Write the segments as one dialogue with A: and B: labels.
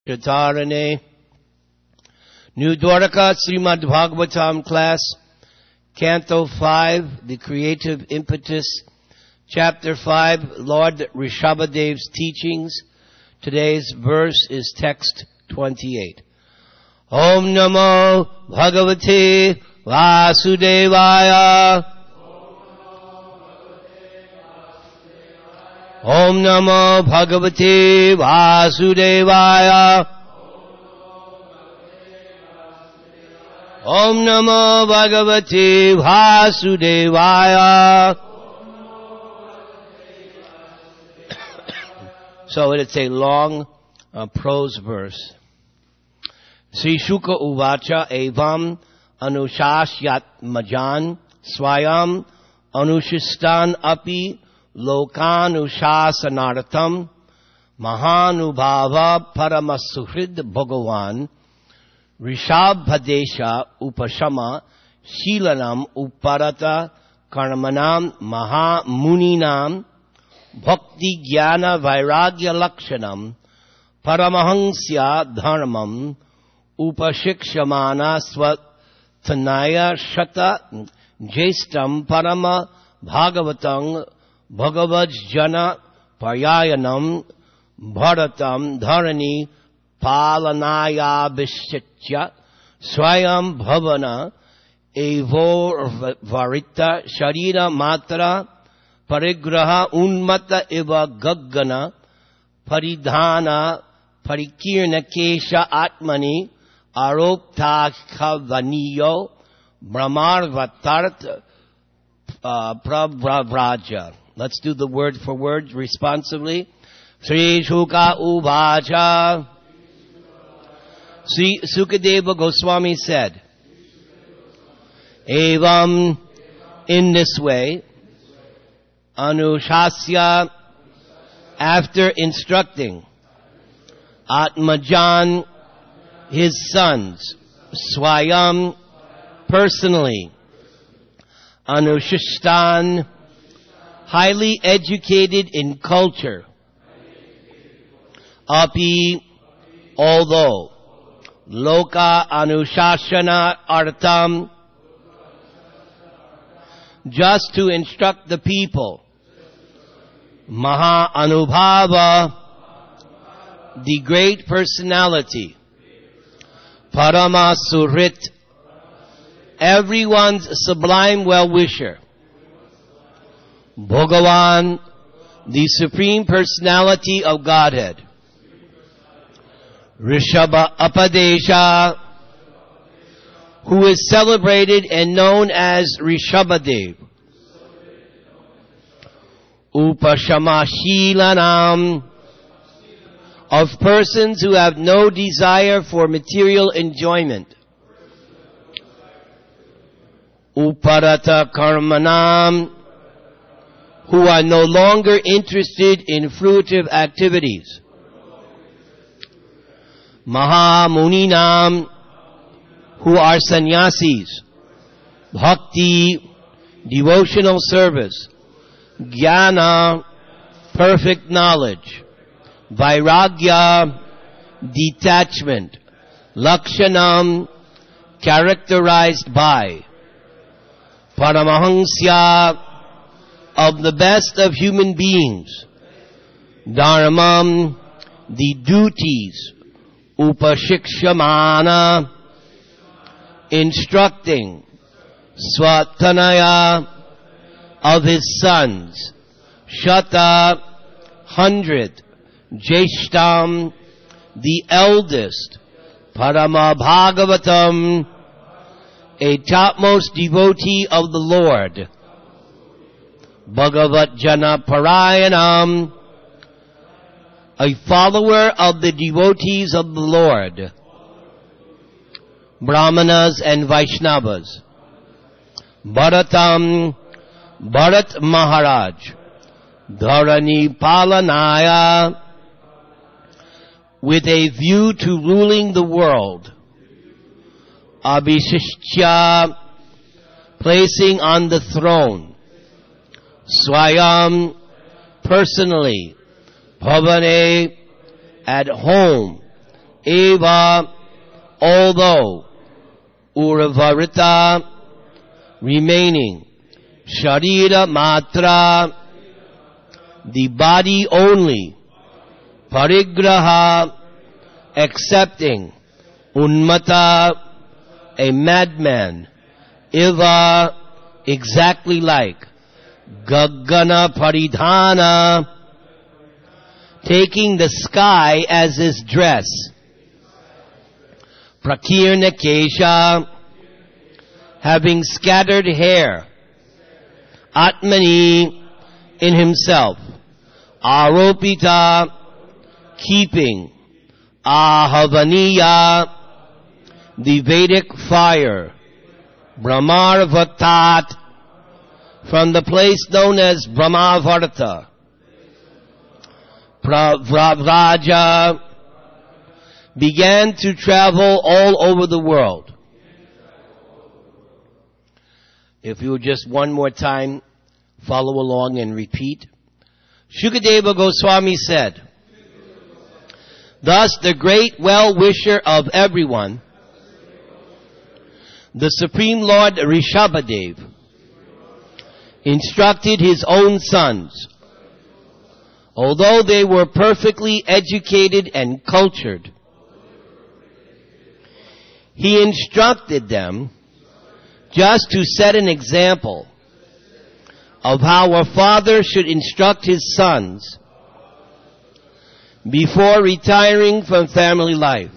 A: Chatarane. New Dwarka Srimad Bhagavatam class, Canto 5, The Creative Impetus, Chapter 5, Lord Rishabhadev's Teachings. Today's verse is text 28. Om Namo Bhagavate Vasudevaya. Om Namo Bhagavate Vasudevaya. Om Namo Bhagavate Vasudevaya. So it's a long prose verse. Sri Shuka Uvacha Evam Anushashyat Majan Swayam Anushistan Api Lokanushasanartham Mahanubhava Paramasuhrid Bhagavan Rishabhadesha Upashama Shilanam Uparata Karmanam Mahamuninam Bhakti Jnana Vairagya Lakshanam Paramahansya Dharmam Upashikshamana Swatanaya Shata Jestam Parama Bhagavatang Bhagavajjana Paryayanam Bharatam Dharani Palanaya Bishitya Swayam Bhavana Evor Varita Sharira Matra Parigraha Unmata Eva Gaggana Paridhana Parikirna Kesha Atmani Aropta Kavaniyo Brahmarvatart Pravraja. Let's do the word for word responsively. Sri Shuka Uvacha. Sri Sukadeva Goswami said, Evam, in this way, Anushasya, after instructing, Atmajan, his sons, Swayam, personally, Anushishtan, highly educated in culture, Api, although, Loka Anushashana Artham, just to instruct the people, Maha Anubhava, the great personality, Parama Surit, everyone's sublime well-wisher, Bhagavan, the supreme personality of Godhead, Rishabha Apadesha, who is celebrated and known as Rishabhadev, Upashamashilanam, of persons who have no desire for material enjoyment, Uparata Karmanam, who are no longer interested in fruitive activities, Mahamuninam, who are sannyasis, Bhakti, devotional service, Jnana, perfect knowledge, Vairagya, detachment, Lakshanam, characterized by, Paramahansya, of the best of human beings, Dharmam, the duties, Upashikshamana, instructing, Swatanaya, of his sons, Shata, 100, Jeshtam, the eldest, Parama Bhagavatam, a topmost devotee of the Lord, Bhagavat Jana Parayanam, a follower of the devotees of the Lord, Brahmanas and Vaishnavas, Bharatam, Bharat Maharaj, Dharani Palanaya, with a view to ruling the world, Abhishishya, placing on the throne, Swayam, personally, Bhavane, at home, eva, although, uravarita, remaining, sharira matra, the body only, parigraha, accepting, unmata, a madman, iva, exactly like, gagana paridhana, taking the sky as his dress, prakirna kesha, having scattered hair, atmani, in himself, aropita, keeping, ahavaniya, the Vedic fire, brahmarvatat, from the place known as Brahmavarta, Pravraja, began to travel all over the world. If you would just one more time follow along and repeat. Shukadeva Goswami said, thus the great well-wisher of everyone, the Supreme Lord Rishabhadev, instructed his own sons, although they were perfectly educated and cultured. He instructed them just to set an example of how a father should instruct his sons before retiring from family life.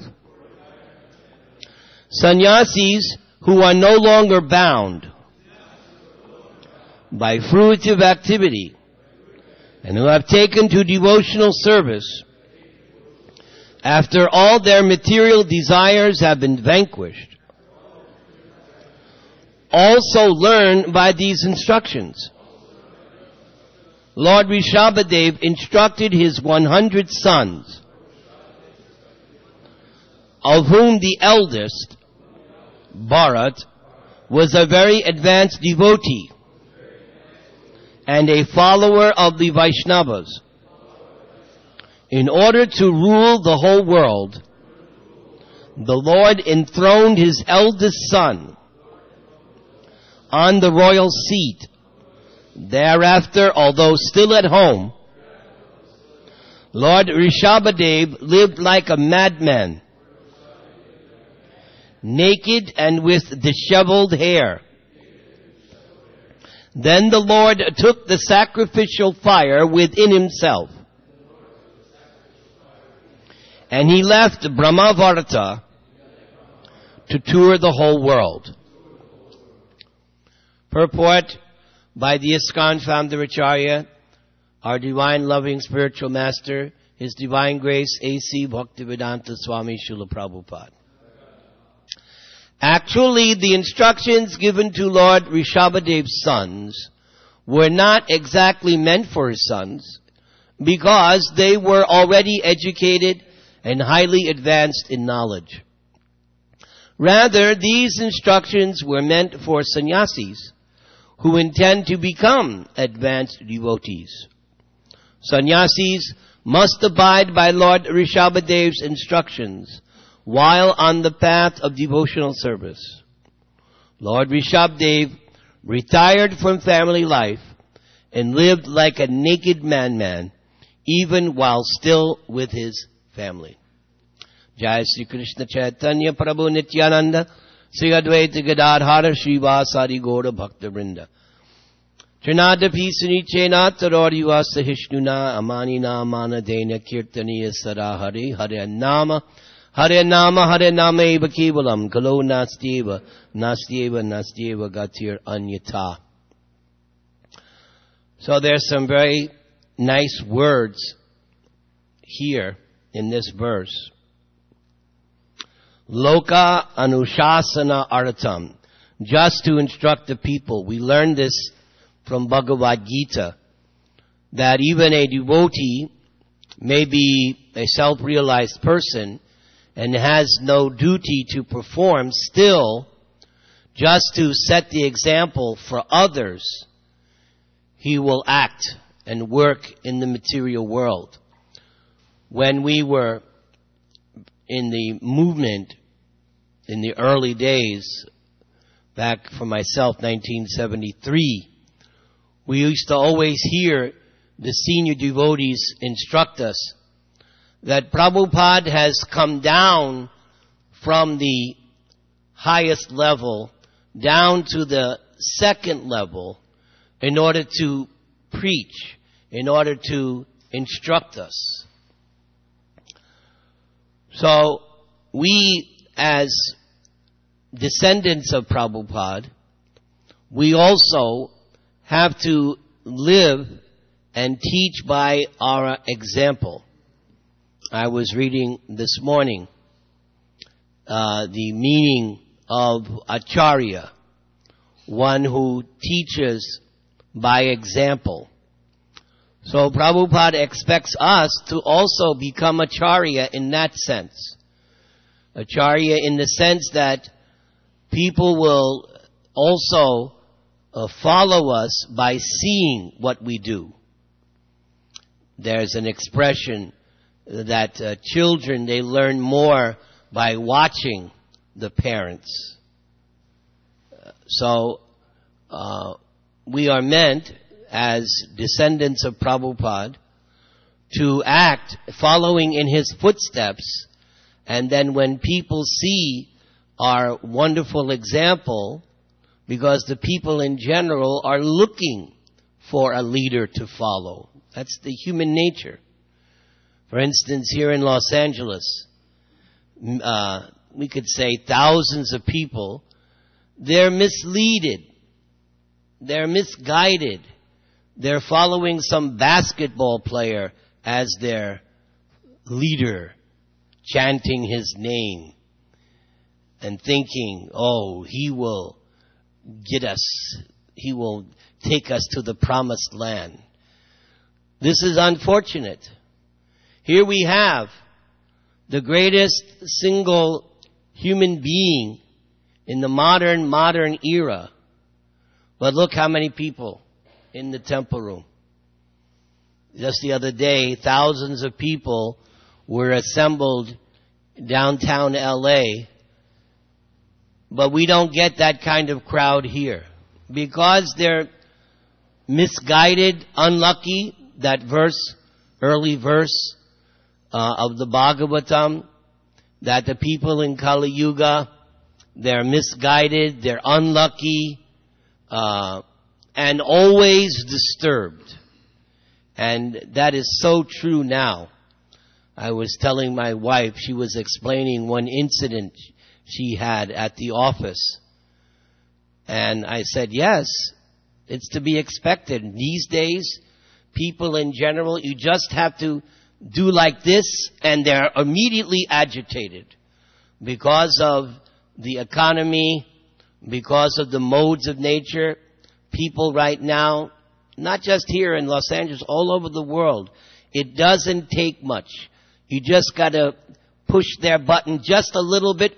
A: Sannyasis who are no longer bound by fruitive activity and who have taken to devotional service after all their material desires have been vanquished, also learn by these instructions. Lord Rishabhadev instructed his 100 sons, of whom the eldest, Bharat, was a very advanced devotee and a follower of the Vaishnavas. In order to rule the whole world, the Lord enthroned his eldest son on the royal seat. Thereafter, although still at home, Lord Rishabhadev lived like a madman, naked and with disheveled hair. Then the Lord took the sacrificial fire within himself, and he left Brahmavarta to tour the whole world. Purport by the ISKCON founder Acharya, our divine loving spiritual master, His Divine Grace A.C. Bhaktivedanta Swami Srila Prabhupada. Actually, the instructions given to Lord Rishabhadev's sons were not exactly meant for his sons because they were already educated and highly advanced in knowledge. Rather, these instructions were meant for sannyasis who intend to become advanced devotees. Sannyasis must abide by Lord Rishabhadev's instructions while on the path of devotional service. Lord Rishabhadev retired from family life and lived like a naked madman, even while still with his family. Jai Sri Krishna Chaitanya Prabhu Nityananda Sri Advaita Gadadhara Srivasadi Gaura Bhakta Vrinda Trinadapi Sunichena Tarori Vasa Hishnuna Amanina Manadena Kirtaniya Sarahari Hare Nama Hare Nama Hare Nama Eva Kevalam Kalo Nastyeva Nastyeva Nastyeva Gatir Anyata. So there's some very nice words here in this verse. Loka Anushasana Artham, just to instruct the people. We learned this from Bhagavad Gita, that even a devotee may be a self-realized person and has no duty to perform, still, just to set the example for others, he will act and work in the material world. When we were in the movement in the early days, back for myself, 1973, we used to always hear the senior devotees instruct us that Prabhupada has come down from the highest level down to the second level in order to preach, in order to instruct us. So we, as descendants of Prabhupada, we also have to live and teach by our example. I was reading this morning the meaning of Acharya, one who teaches by example. So Prabhupada expects us to also become Acharya in that sense. Acharya in the sense that people will also follow us by seeing what we do. There's an expression that children, they learn more by watching the parents. So we are meant, as descendants of Prabhupada, to act following in his footsteps, and then when people see our wonderful example, because the people in general are looking for a leader to follow. That's the human nature. For instance, here in Los Angeles, we could say thousands of people, they're misleaded, they're misguided, they're following some basketball player as their leader, chanting his name and thinking, oh, he will get us, he will take us to the promised land. This is unfortunate. Here we have the greatest single human being in the modern era. But look how many people in the temple room. Just the other day, thousands of people were assembled downtown LA, but we don't get that kind of crowd here because they're misguided, unlucky. That verse, early verse of the Bhagavatam, that the people in Kali Yuga, they're misguided, they're unlucky, and always disturbed. And that is so true now. I was telling my wife, she was explaining one incident she had at the office. And I said, yes, it's to be expected. These days, people in general, you just have to do like this and they're immediately agitated because of the economy, because of the modes of nature. People right now, not just here in Los Angeles, all over the world, it doesn't take much. You just got to push their button just a little bit.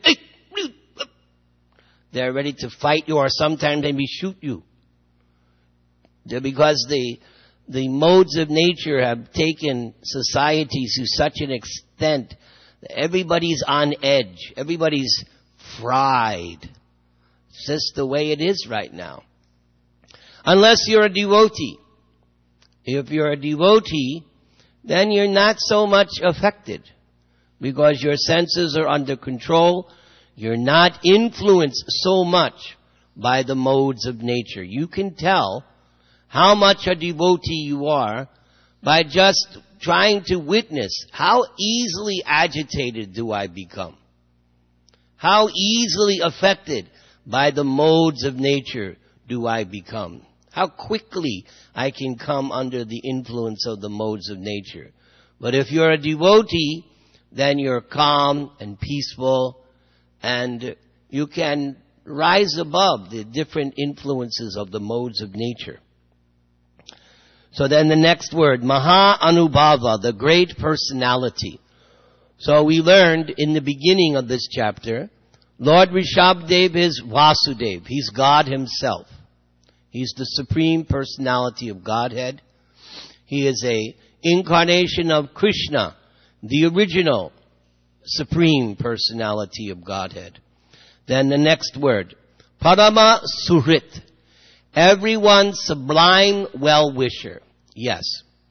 A: They're ready to fight you or sometimes maybe shoot you. Because the modes of nature have taken societies to such an extent that everybody's on edge. Everybody's fried. It's just the way it is right now. Unless you're a devotee. If you're a devotee, then you're not so much affected because your senses are under control. You're not influenced so much by the modes of nature. You can tell how much a devotee you are by just trying to witness how easily agitated do I become. How easily affected by the modes of nature do I become. How quickly I can come under the influence of the modes of nature. But if you're a devotee, then you're calm and peaceful and you can rise above the different influences of the modes of nature. So then the next word, Maha Anubhava, the great personality. So we learned in the beginning of this chapter, Lord Rishabhdev is Vasudev. He's God himself. He's the supreme personality of Godhead. He is a incarnation of Krishna, the original Supreme Personality of Godhead. Then the next word, Parama Suhrit. Everyone's sublime well-wisher. Yes.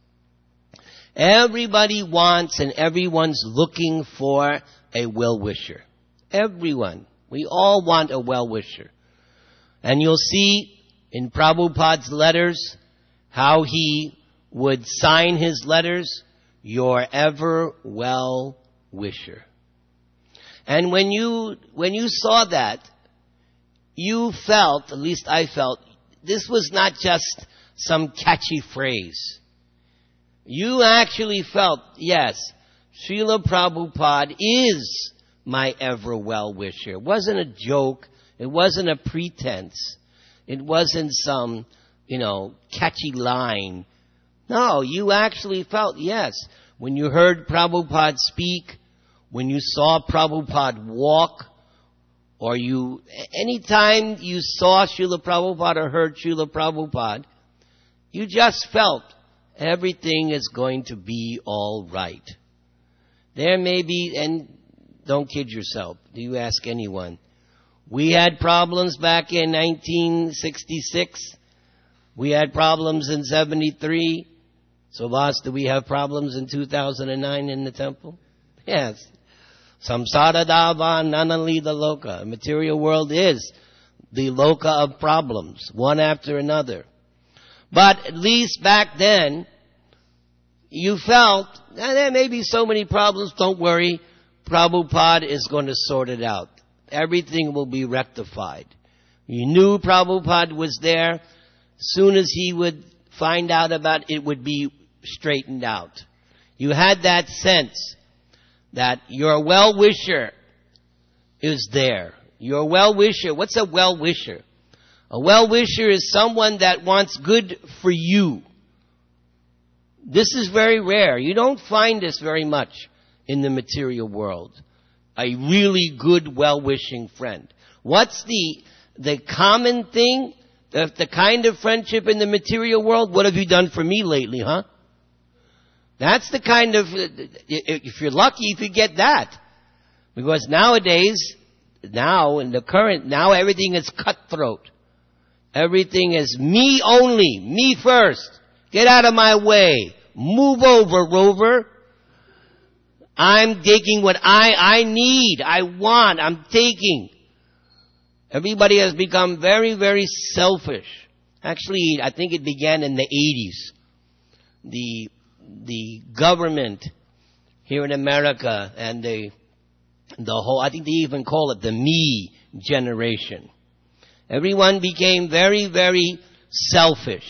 A: Everybody wants and everyone's looking for a well-wisher. Everyone. We all want a well-wisher. And you'll see in Prabhupada's letters how he would sign his letters, your ever well-wisher. And when you saw that, you felt, at least I felt, this was not just some catchy phrase. You actually felt, yes, Srila Prabhupada is my ever well-wisher. It wasn't a joke. It wasn't a pretense. It wasn't some, catchy line. No, you actually felt, yes, when you heard Prabhupada speak, when you saw Prabhupada walk, or anytime you saw Srila Prabhupada or heard Srila Prabhupada, you just felt everything is going to be all right. There may be, and don't kid yourself, do you ask anyone? We had problems back in 1966. We had problems in 73. So, boss, do we have problems in 2009 in the temple? Yes. Samsara dava nanalida loka. The material world is the loka of problems, one after another. But at least back then, you felt, there may be so many problems, don't worry, Prabhupada is going to sort it out. Everything will be rectified. You knew Prabhupada was there. Soon as he would find out about it, it would be straightened out. You had that sense that your well-wisher is there. Your well-wisher, what's a well-wisher? A well-wisher is someone that wants good for you. This is very rare. You don't find this very much in the material world. A really good, well-wishing friend. What's the common thing? The kind of friendship in the material world? What have you done for me lately, huh? That's the kind of, if you're lucky, if you get that. Because nowadays, now everything is cutthroat. Everything is me only, me first. Get out of my way. Move over, Rover. I'm taking what I need, I want, I'm taking. Everybody has become very, very selfish. Actually, I think it began in the 80s. The government here in America and the whole, I think they even call it the me generation. Everyone became very, very selfish.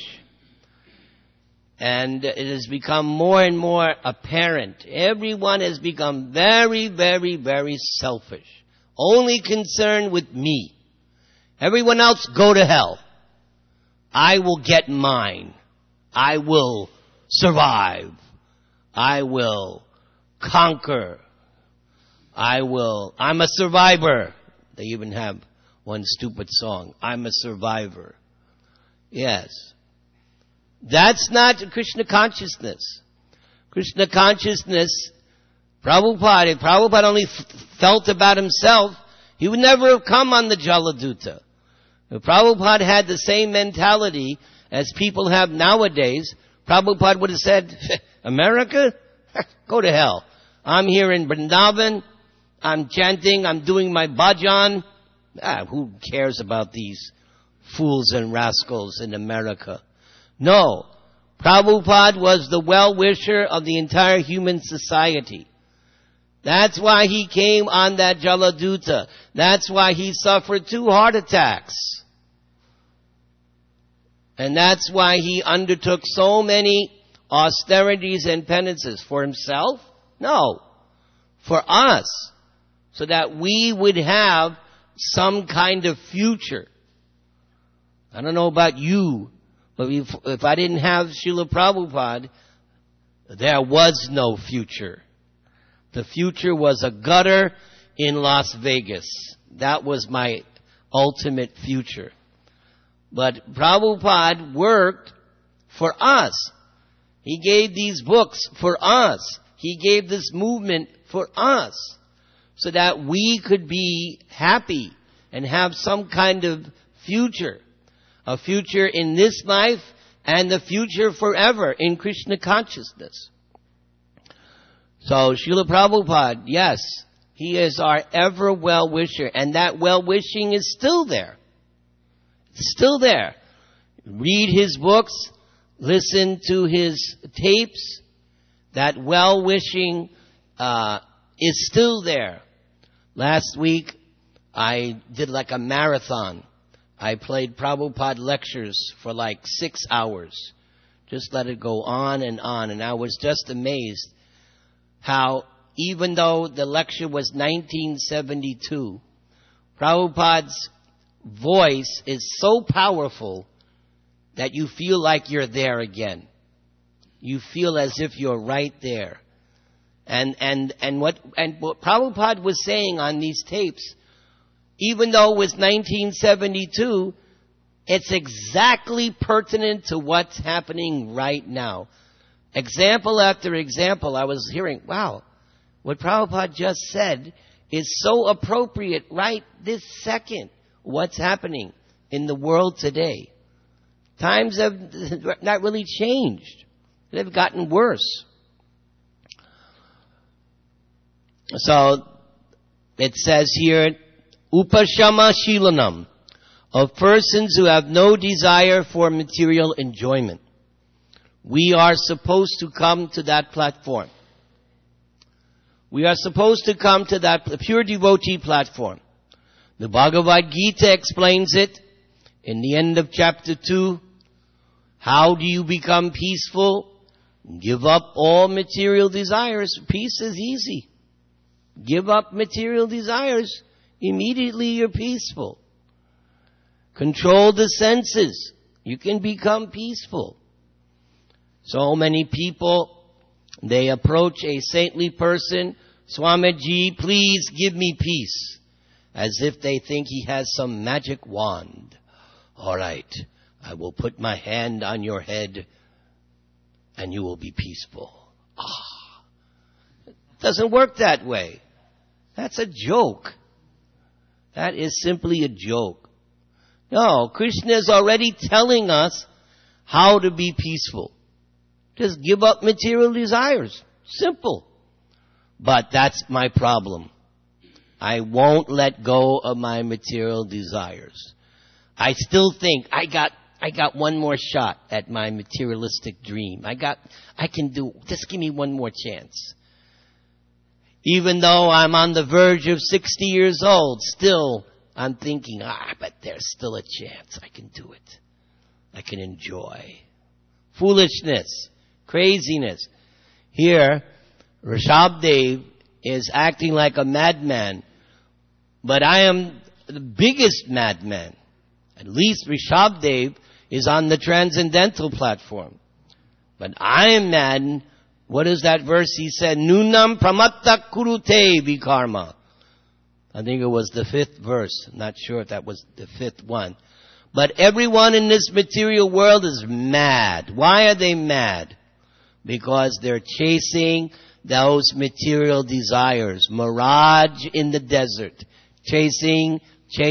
A: And it has become more and more apparent. Everyone has become very, very, very selfish. Only concerned with me. Everyone else, go to hell. I will get mine. I will survive. I will conquer. I'm a survivor. They even have one stupid song. I'm a survivor. Yes. That's not Krishna consciousness. Krishna consciousness, Prabhupada, if Prabhupada only felt about himself, he would never have come on the Jaladuta. If Prabhupada had the same mentality as people have nowadays, Prabhupada would have said, America? Go to hell. I'm here in Vrindavan. I'm chanting. I'm doing my bhajan. Who cares about these fools and rascals in America? No. Prabhupada was the well-wisher of the entire human society. That's why he came on that Jaladuta. That's why he suffered 2 heart attacks. And that's why he undertook so many austerities and penances. For himself? No. For us. So that we would have some kind of future. I don't know about you, but if I didn't have Srila Prabhupada, there was no future. The future was a gutter in Las Vegas. That was my ultimate future. But Prabhupada worked for us. He gave these books for us. He gave this movement for us. so that we could be happy and have some kind of future. A future in this life and the future forever in Krishna consciousness. So Srila Prabhupada, yes, he is our ever well-wisher, and that well-wishing is still there. It's still there. Read his books, listen to his tapes. That well-wishing is still there. Last week, I did like a marathon. I played Prabhupada lectures for like 6 hours. Just let it go on, and I was just amazed how, even though the lecture was 1972, Prabhupada's voice is so powerful that you feel like you're there again. You feel as if you're right there. And what Prabhupada was saying on these tapes, even though it was 1972, it's exactly pertinent to what's happening right now. Example after example, I was hearing, wow, what Prabhupada just said is so appropriate right this second. What's happening in the world today? Times have not really changed. They've gotten worse. So, it says here, Upashama Shilanam, of persons who have no desire for material enjoyment. We are supposed to come to that platform. We are supposed to come to that pure devotee platform. The Bhagavad Gita explains it in the end of chapter 2. How do you become peaceful? Give up all material desires. Peace is easy. Give up material desires. Immediately you're peaceful. Control the senses. You can become peaceful. So many people, they approach a saintly person, Swamiji, please give me peace. As if they think he has some magic wand. All right, I will put my hand on your head and you will be peaceful. It doesn't work that way. That's a joke. That is simply a joke. No, Krishna is already telling us how to be peaceful. Just give up material desires. Simple. But that's my problem. I won't let go of my material desires. I still think I got one more shot at my materialistic dream. I can do, just give me one more chance. Even though I'm on the verge of 60 years old, still I'm thinking, but there's still a chance I can do it. I can enjoy. Foolishness. Craziness. Here, Rishabdev is acting like a madman. But I am the biggest madman. At least Rishabdev is on the transcendental platform. But I am mad. What is that verse he said? Nunam pramatta kurute vikarma. I think it was the 5th verse. I'm not sure if that was the 5th one. But everyone in this material world is mad. Why are they mad? Because they're chasing those material desires. Mirage in the desert. Chasing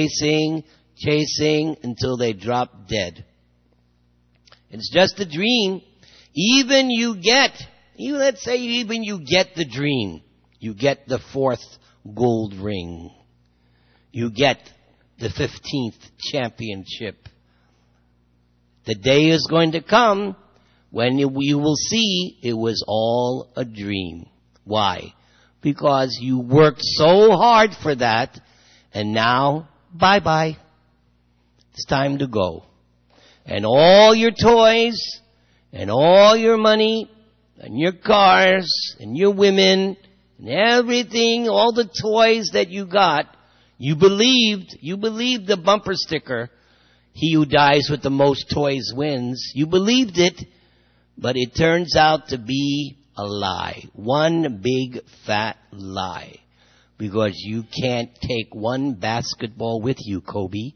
A: until they drop dead. It's just a dream. Even let's say even you get the dream. You get the 4th gold ring. You get the 15th championship. The day is going to come when you will see it was all a dream. Why? Because you worked so hard for that, and now, bye-bye. It's time to go. And all your toys, and all your money, and your cars, and your women, and everything, all the toys that you got, you believed the bumper sticker, he who dies with the most toys wins. You believed it, but it turns out to be a lie. One big fat lie. Because you can't take one basketball with you, Kobe.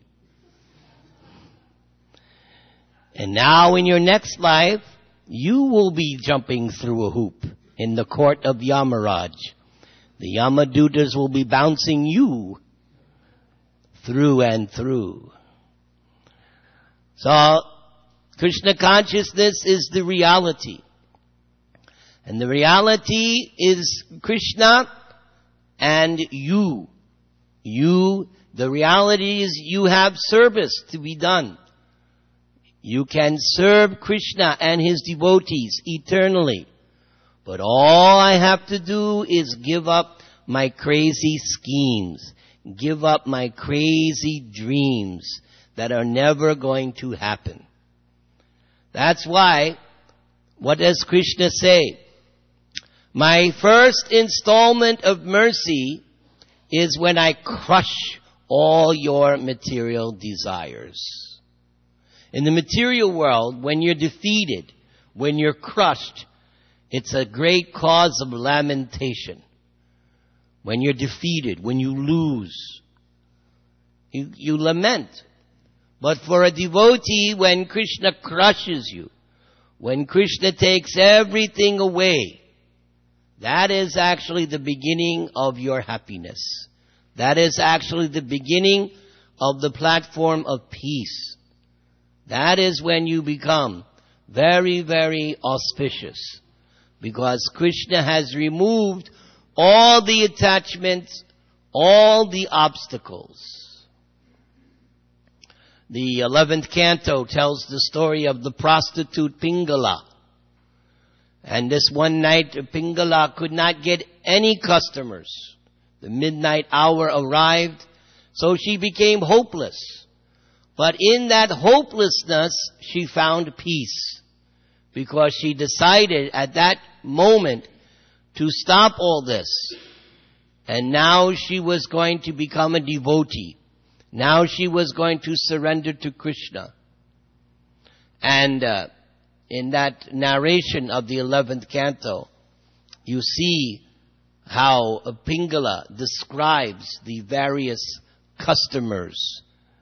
A: And now in your next life, you will be jumping through a hoop in the court of Yamaraj. The Yamadutas will be bouncing you through and through. So, Krishna consciousness is the reality. And the reality is Krishna and you. The reality is you have service to be done. You can serve Krishna and his devotees eternally. But all I have to do is give up my crazy schemes. Give up my crazy dreams that are never going to happen. That's why, what does Krishna say? My first installment of mercy is when I crush all your material desires. In the material world, when you're defeated, when you're crushed, it's a great cause of lamentation. When you're defeated, when you lose, you lament. But for a devotee, when Krishna crushes you, when Krishna takes everything away, that is actually the beginning of your happiness. That is actually the beginning of the platform of peace. That is when you become very, very auspicious. Because Krishna has removed all the attachments, all the obstacles. The 11th canto tells the story of the prostitute Pingala. And this one night, Pingala could not get any customers. The midnight hour arrived, so she became hopeless. But in that hopelessness, she found peace. Because she decided at that moment to stop all this. And now she was going to become a devotee. Now she was going to surrender to Krishna. And in that narration of the 11th canto, you see how Pingala describes the various customers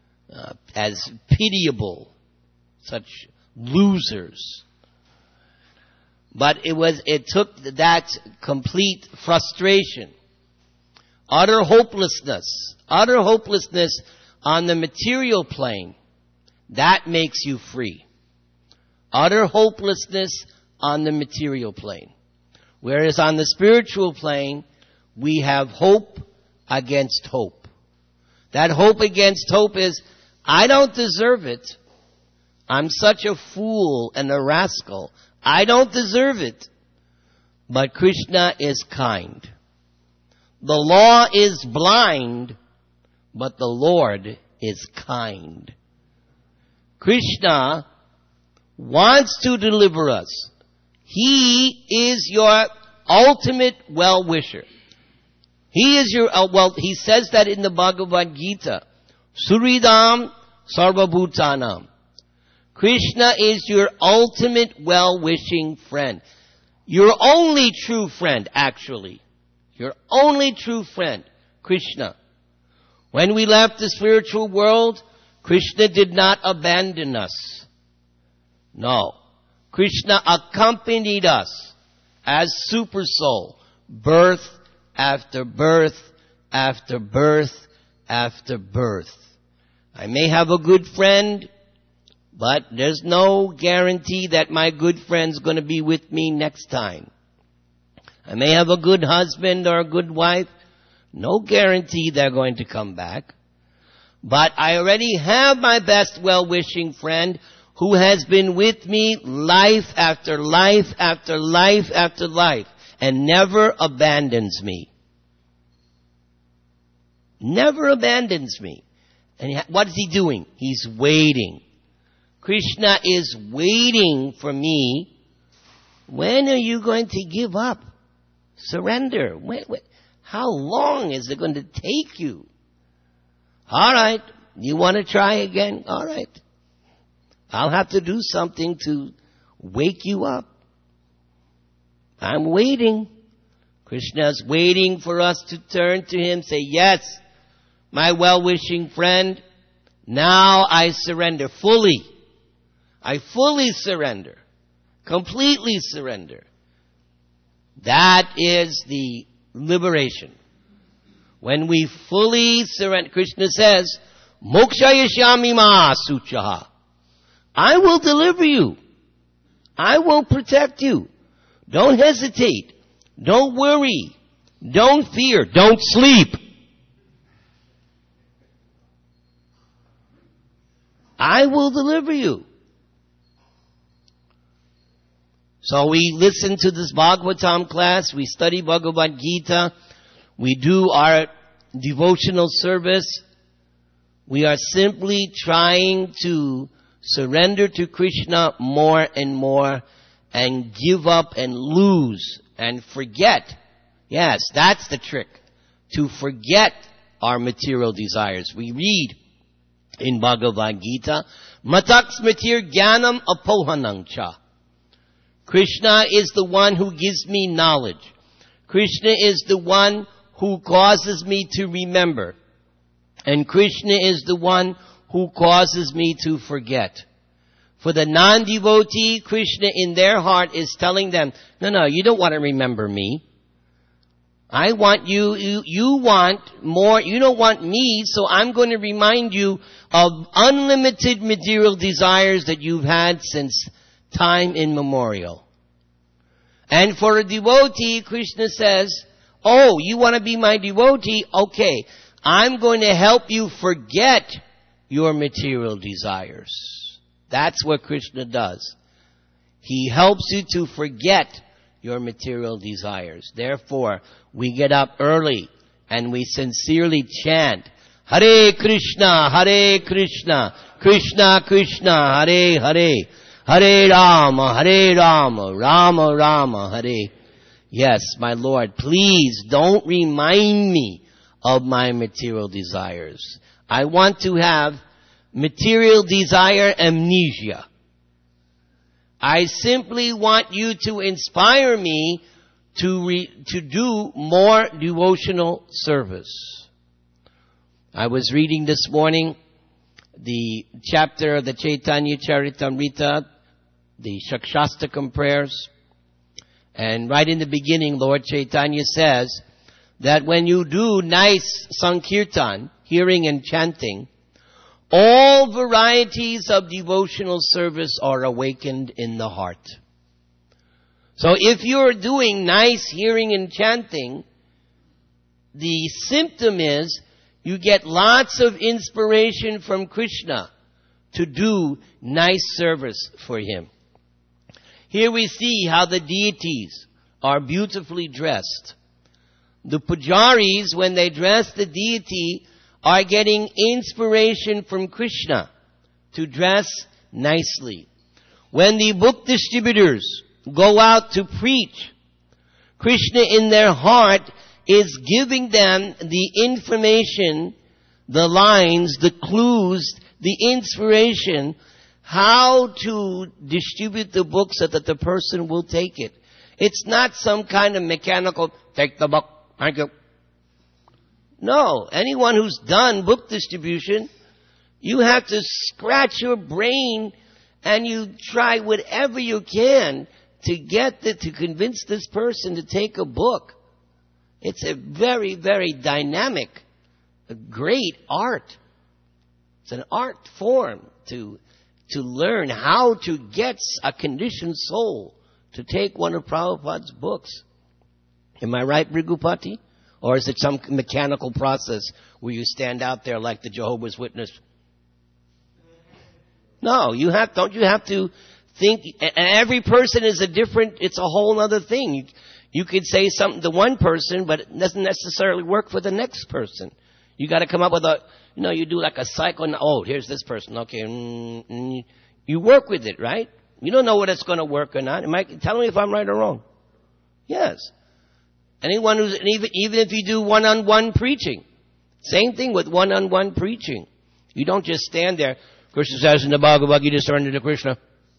A: as pitiable, such losers. But it took that complete frustration, utter hopelessness on the material plane, that makes you free. Utter hopelessness on the material plane. Whereas on the spiritual plane, we have hope against hope. That hope against hope is, I don't deserve it. I'm such a fool and a rascal. I don't deserve it. But Krishna is kind. The law is blind, but the Lord is kind. Krishna wants to deliver us. He is your ultimate well-wisher. He is your, he says that in the Bhagavad Gita. Suridam Sarvabhutanam. Krishna is your ultimate well-wishing friend. Your only true friend, actually. Your only true friend, Krishna. When we left the spiritual world, Krishna did not abandon us. No. Krishna accompanied us as super soul, birth after birth after birth after birth. I may have a good friend, but there's no guarantee that my good friend's going to be with me next time. I may have a good husband or a good wife. No guarantee they're going to come back. But I already have my best well-wishing friend who has been with me life after life after life after life and never abandons me. Never abandons me. And what is he doing? He's waiting. Krishna is waiting for me. When are you going to give up? Surrender. How long is it going to take you? All right. You want to try again? All right. I'll have to do something to wake you up. I'm waiting. Krishna's waiting for us to turn to him, say, yes, my well-wishing friend, now I surrender fully. I fully surrender. Completely surrender. That is the liberation. When we fully surrender, Krishna says, Mokshayashyami ma suchaha. I will deliver you. I will protect you. Don't hesitate. Don't worry. Don't fear. Don't sleep. I will deliver you. So we listen to this Bhagavatam class. We study Bhagavad Gita. We do our devotional service. We are simply trying to surrender to Krishna more and more and give up and lose and forget. Yes, that's the trick. To forget our material desires. We read in Bhagavad Gita, Mataks matir jnanam apohanam cha. Krishna is the one who gives me knowledge. Krishna is the one who causes me to remember. And Krishna is the one who causes me to forget. For the non-devotee, Krishna in their heart is telling them, no, you don't want to remember me. I want you want more, you don't want me, so I'm going to remind you of unlimited material desires that you've had since time immemorial. And for a devotee, Krishna says, oh, you want to be my devotee? Okay, I'm going to help you forget your material desires. That's what Krishna does. He helps you to forget your material desires. Therefore, we get up early and we sincerely chant, Hare Krishna, Krishna Krishna, Hare Hare, Hare Rama, Rama Rama, Hare. Yes, my Lord, please don't remind me of my material desires. I want to have material desire amnesia. I simply want you to inspire me to do more devotional service. I was reading this morning the chapter of the Chaitanya Charitamrita, the Shakshastakam prayers. And right in the beginning, Lord Chaitanya says that when you do nice sankirtan, hearing and chanting, all varieties of devotional service are awakened in the heart. So if you're doing nice hearing and chanting, the symptom is you get lots of inspiration from Krishna to do nice service for Him. Here we see how the deities are beautifully dressed. The pujaris, when they dress the deity, are getting inspiration from Krishna to dress nicely. When the book distributors go out to preach, Krishna in their heart is giving them the information, the lines, the clues, the inspiration, how to distribute the book so that the person will take it. It's not some kind of mechanical, take the book, thank you. No, anyone who's done book distribution, you have to scratch your brain and you try whatever you can to convince this person to take a book. It's a very, very dynamic, a great art. It's an art form to learn how to get a conditioned soul to take one of Prabhupada's books. Am I right, Brigupati? Or is it some mechanical process where you stand out there like the Jehovah's Witness? No, don't you have to think, and every person is it's a whole other thing. You could say something to one person, but it doesn't necessarily work for the next person. You got to come up with you do like a cycle. Oh, here's this person. Okay. You work with it, right? You don't know whether it's going to work or not. Tell me if I'm right or wrong. Yes. Anyone even if you do one-on-one preaching, same thing with one-on-one preaching. You don't just stand there. Krishna says in the Bhagavad Gita, surrender to Krishna.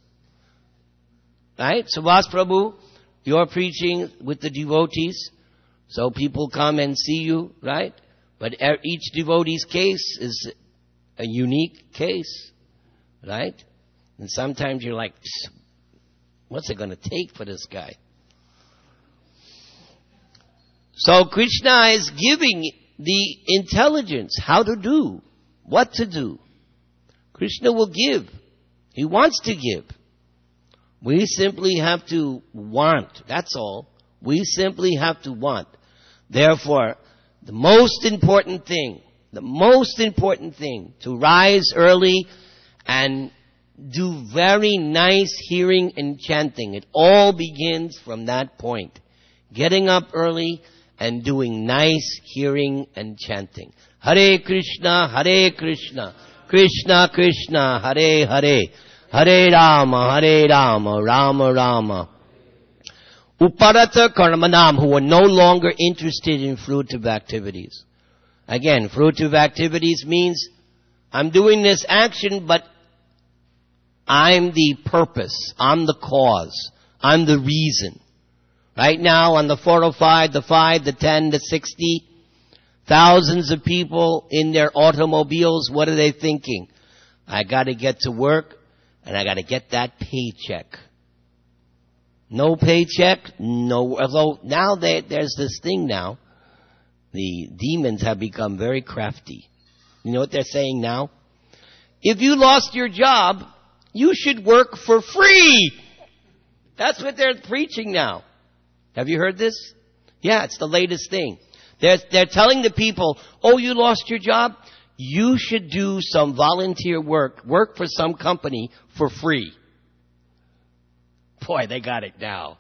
A: Right? Subhas Prabhu, you're preaching with the devotees, so people come and see you, right? But each devotee's case is a unique case, right? And sometimes you're like, what's it going to take for this guy? So Krishna is giving the intelligence, how to do, what to do. Krishna will give. He wants to give. We simply have to want. That's all. We simply have to want. Therefore, the most important thing to rise early and do very nice hearing and chanting. It all begins from that point. Getting up early and doing nice hearing and chanting. Hare Krishna, Krishna Krishna, Hare Hare, Hare Rama, Rama Rama. Uparata karmanam, who are no longer interested in fruitive activities. Again, fruitive activities means I'm doing this action, but I'm the purpose, I'm the cause, I'm the reason. Right now on the 405, the 5, the 10, the 60, thousands of people in their automobiles, what are they thinking? I gotta get to work and I gotta get that paycheck. No paycheck, no, although now there's this thing now. The demons have become very crafty. You know what they're saying now? If you lost your job, you should work for free. That's what they're preaching now. Have you heard this? Yeah, it's the latest thing. They're telling the people, oh, you lost your job? You should do some volunteer work for some company for free. Boy, they got it now.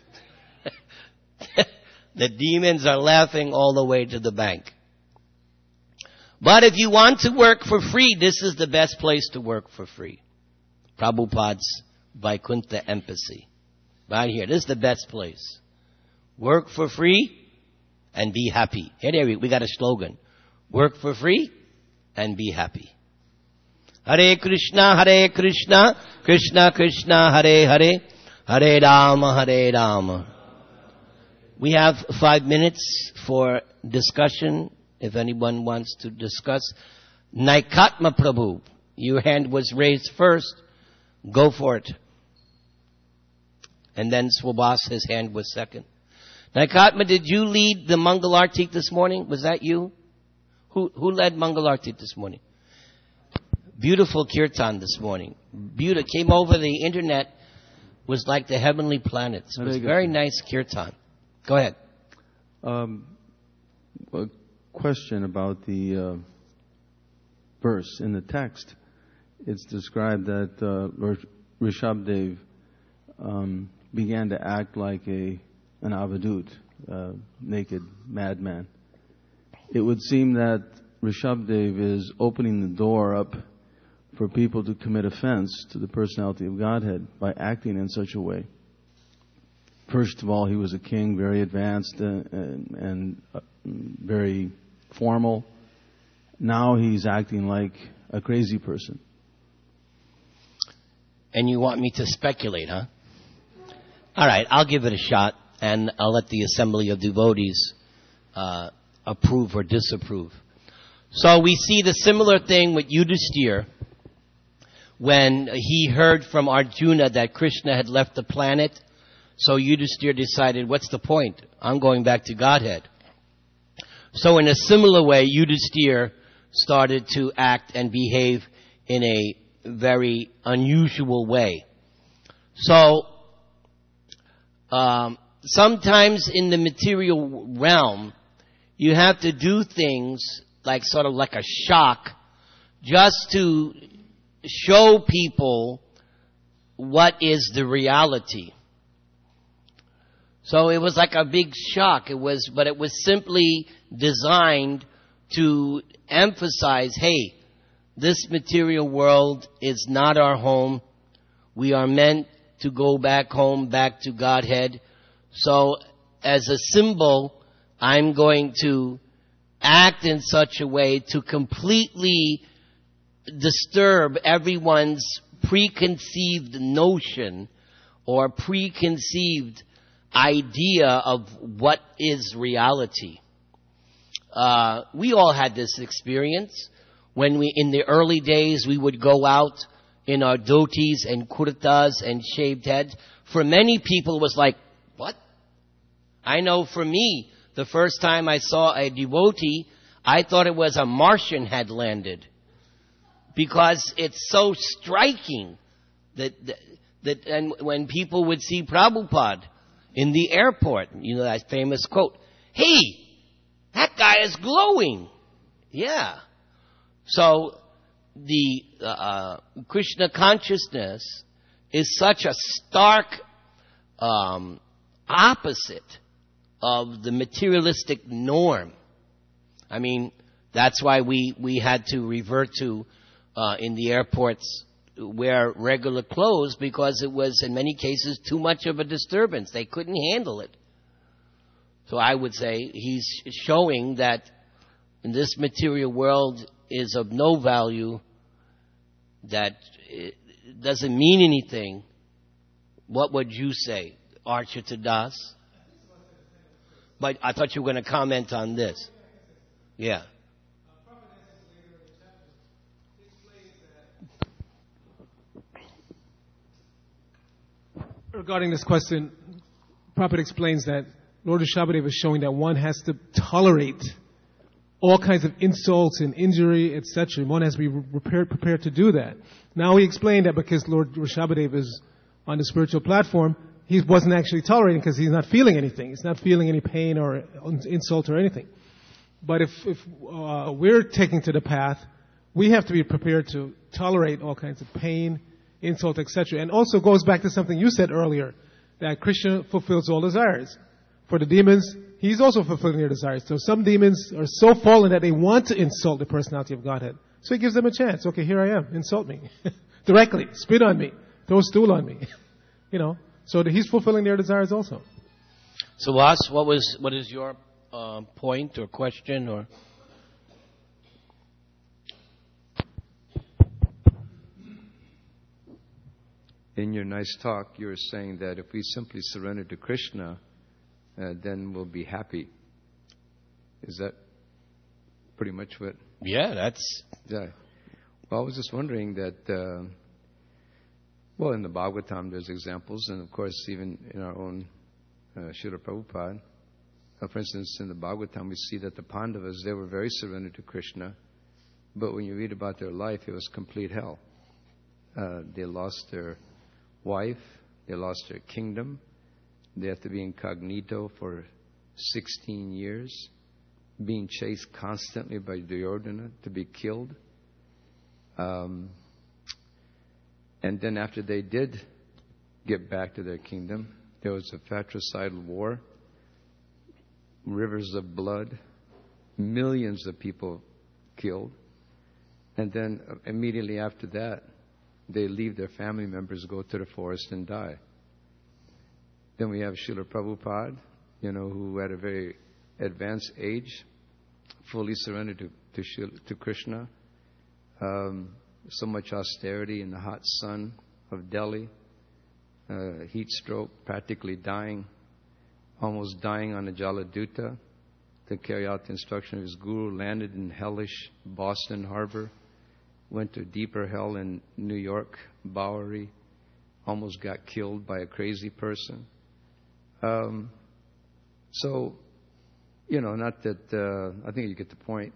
A: The demons are laughing all the way to the bank. But if you want to work for free, this is the best place to work for free. Prabhupada's Vaikuntha Embassy. Right here. This is the best place. Work for free and be happy. Here we got a slogan. Work for free and be happy. Hare Krishna, Krishna Krishna, Hare Hare, Hare Rama, Hare Rama. We have 5 minutes for discussion, if anyone wants to discuss. Naikatma Prabhu, your hand was raised first. Go for it. And then Swabhas, his hand was second. Naikatma, did you lead the Mangal Arti this morning? Was that you? Who led Mangal Arti this morning? Beautiful kirtan this morning. Beautiful. Came over the internet. Was like the heavenly planets. It was very nice kirtan. Go ahead.
B: A question about the verse in the text. It's described that Lord Rishabdev began to act like an avadut, naked madman. It would seem that Rishabdev is opening the door up for people to commit offense to the personality of Godhead by acting in such a way. First of all, he was a king, very advanced and very formal. Now he's acting like a crazy person.
A: And you want me to speculate, huh? All right, I'll give it a shot, and I'll let the assembly of devotees approve or disapprove. So we see the similar thing with Yudhisthira when he heard from Arjuna that Krishna had left the planet. So Yudhisthira decided, what's the point? I'm going back to Godhead. So in a similar way, Yudhisthira started to act and behave in a very unusual way. So sometimes in the material realm, you have to do things like sort of like a shock just to show people what is the reality. So it was like a big shock. But it was simply designed to emphasize, hey, this material world is not our home. We are meant to go back home, back to Godhead. So as a symbol, I'm going to act in such a way to completely disturb everyone's preconceived notion or preconceived idea of what is reality. We all had this experience. When in the early days, we would go out in our dhotis and kurtas and shaved heads. For many people, it was like, what? I know for me, the first time I saw a devotee, I thought it was a Martian had landed. Because it's so striking that and when people would see Prabhupada in the airport, you know that famous quote, "Hey, that guy is glowing." Yeah. So the Krishna consciousness is such a stark opposite of the materialistic norm. I mean, that's why we had to revert to in the airports wear regular clothes, because it was in many cases too much of a disturbance. They couldn't handle it. So I would say he's showing that in this material world is of no value, that it doesn't mean anything. What would you say, Archita Das? But I thought you were going to comment on this. Yeah.
C: Regarding this question, Prabhupada explains that Lord Rishabhadeva is showing that one has to tolerate all kinds of insults and injury, etc. One has to be prepared to do that. Now he explained that because Lord Rishabhadeva is on the spiritual platform, he wasn't actually tolerating because he's not feeling anything. He's not feeling any pain or insult or anything. But if we're taking to the path, we have to be prepared to tolerate all kinds of pain, insult, etc. And also goes back to something you said earlier, that Krishna fulfills all desires. For the demons, he's also fulfilling their desires. So some demons are so fallen that they want to insult the personality of Godhead. So he gives them a chance. Okay, here I am. Insult me. Directly. Spit on me. Throw a stool on me. You know. So he's fulfilling their desires also.
A: So Vas, what is your point or question or?
D: In your nice talk, you were saying that if we simply surrender to Krishna, then we'll be happy. Is that pretty much what?
A: Yeah, that's...
D: Yeah. Well, I was just wondering that, well, in the Bhagavatam there's examples, and of course even in our own Srila Prabhupada. For instance, in the Bhagavatam we see that the Pandavas, they were very surrendered to Krishna, but when you read about their life, it was complete hell. They lost their wife, they lost their kingdom, they have to be incognito for 16 years, being chased constantly by Duryodhana to be killed. And then after they did get back to their kingdom, there was a fratricidal war, rivers of blood, millions of people killed. And then immediately after that, they leave their family members, go to the forest and die. Then we have Srila Prabhupada, who at a very advanced age, fully surrendered to Krishna. So much austerity in the hot sun of Delhi, heat stroke, practically dying, almost dying on a Jaladuta to carry out the instruction of his guru, landed in hellish Boston Harbor, went to deeper hell in New York, Bowery, almost got killed by a crazy person. So, not that, I think you get the point.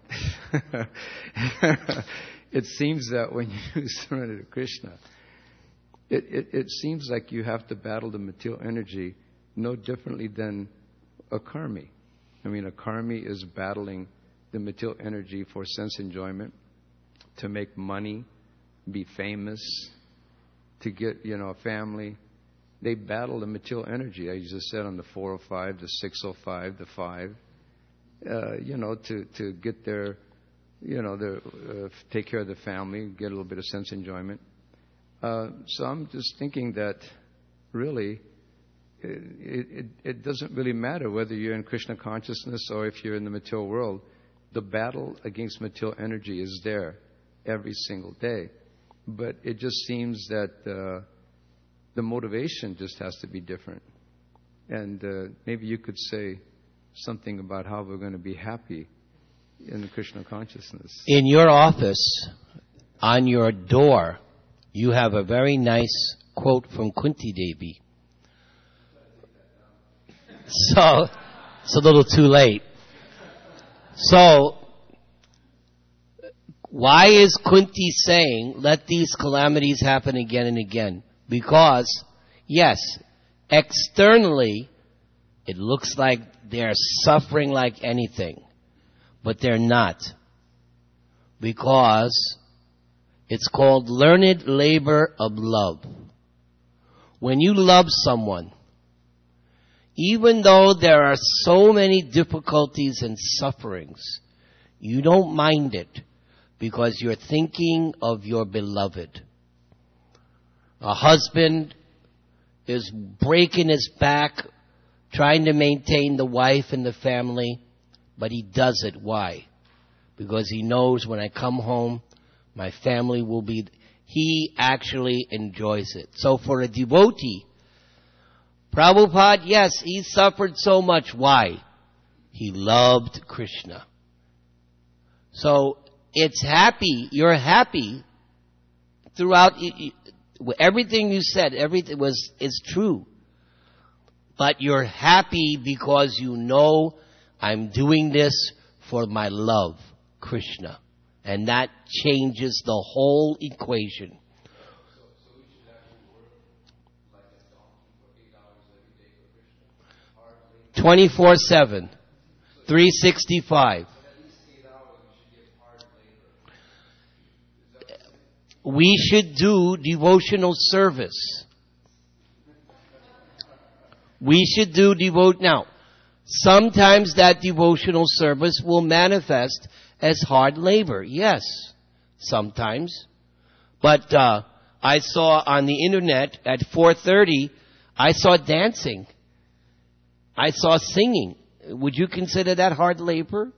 D: It seems that when you surrender to Krishna, it seems like you have to battle the material energy no differently than a karmi. I mean, a karmi is battling the material energy for sense enjoyment, to make money, be famous, to get, a family. They battle the material energy. I just said on the 405, the 605, the 5, to get their, take care of the family, get a little bit of sense enjoyment. So I'm just thinking that really it doesn't really matter whether you're in Krishna consciousness or if you're in the material world. The battle against material energy is there every single day. But it just seems that the motivation just has to be different. And maybe you could say something about how we're going to be happy in the Krishna consciousness.
A: In your office, on your door, you have a very nice quote from Kunti Devi. It's a little too late. So, why is Kunti saying, let these calamities happen again and again? Because, yes, externally, it looks like they're suffering like anything. But they're not. Because it's called learned labor of love. When you love someone, even though there are so many difficulties and sufferings, you don't mind it because you're thinking of your beloved. A husband is breaking his back, trying to maintain the wife and the family, but he does it. Why? Because he knows when I come home, my family will be... He actually enjoys it. So for a devotee, Prabhupada, yes, he suffered so much. Why? He loved Krishna. So it's happy. You're happy throughout. Everything you said, everything is true. But you're happy because you know I'm doing this for my love, Krishna. And that changes the whole equation. 24/7, 365. We should do devotional service. We should do Now, sometimes that devotional service will manifest as hard labor. Yes, sometimes. But I saw on the internet at 4:30, I saw dancing. I saw singing. Would you consider that hard labor?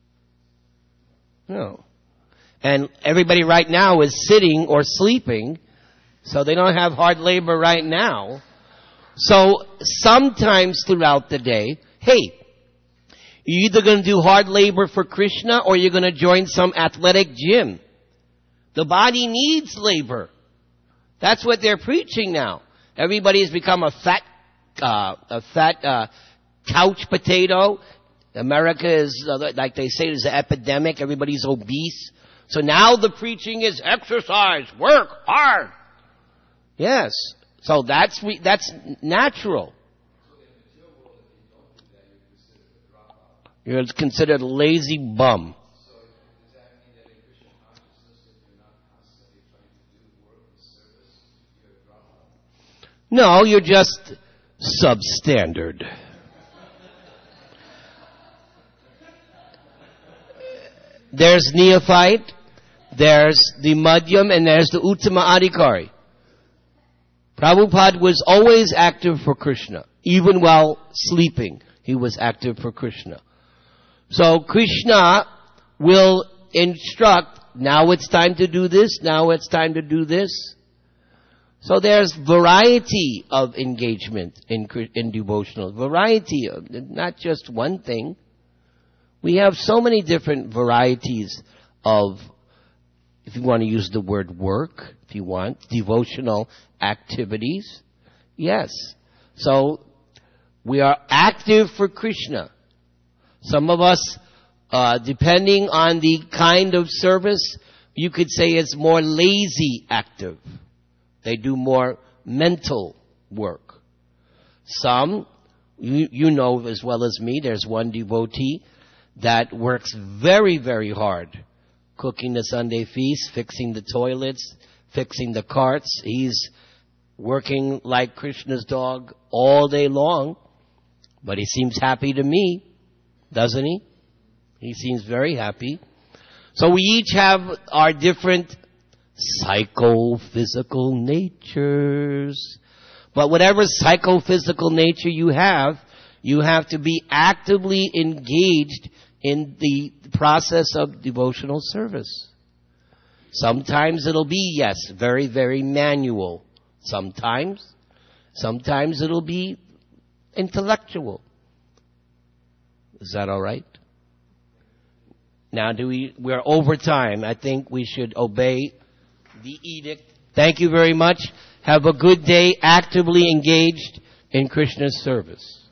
A: No. And everybody right now is sitting or sleeping, so they don't have hard labor right now. So sometimes throughout the day, hey, you're either going to do hard labor for Krishna or you're going to join some athletic gym. The body needs labor. That's what they're preaching now. Everybody has become a fat couch potato. America is, like they say, there's an epidemic. Everybody's obese. So now the preaching is exercise, work hard. Yes. So that's natural. You're considered a lazy bum. No, you're just substandard. There's neophyte, there's the madhyam, and there's the uttama adhikari. Prabhupada was always active for Krishna. Even while sleeping, he was active for Krishna. So Krishna will instruct, now it's time to do this, now it's time to do this. So there's variety of engagement in devotional. Variety, not just one thing. We have so many different varieties of, if you want to use the word work, if you want, devotional activities. Yes. So we are active for Krishna. Some of us, depending on the kind of service, you could say it's more lazy active. They do more mental work. Some, you know as well as me, there's one devotee that works very, very hard. Cooking the Sunday feast, fixing the toilets, fixing the carts. He's working like Krishna's dog all day long. But he seems happy to me, doesn't he? He seems very happy. So we each have our different psychophysical natures. But whatever psychophysical nature you have to be actively engaged in the process of devotional service. Sometimes it'll be, yes, very, very manual. Sometimes it'll be intellectual. Is that all right? Now, we're over time. I think we should obey the edict. Thank you very much. Have a good day, actively engaged in Krishna's service.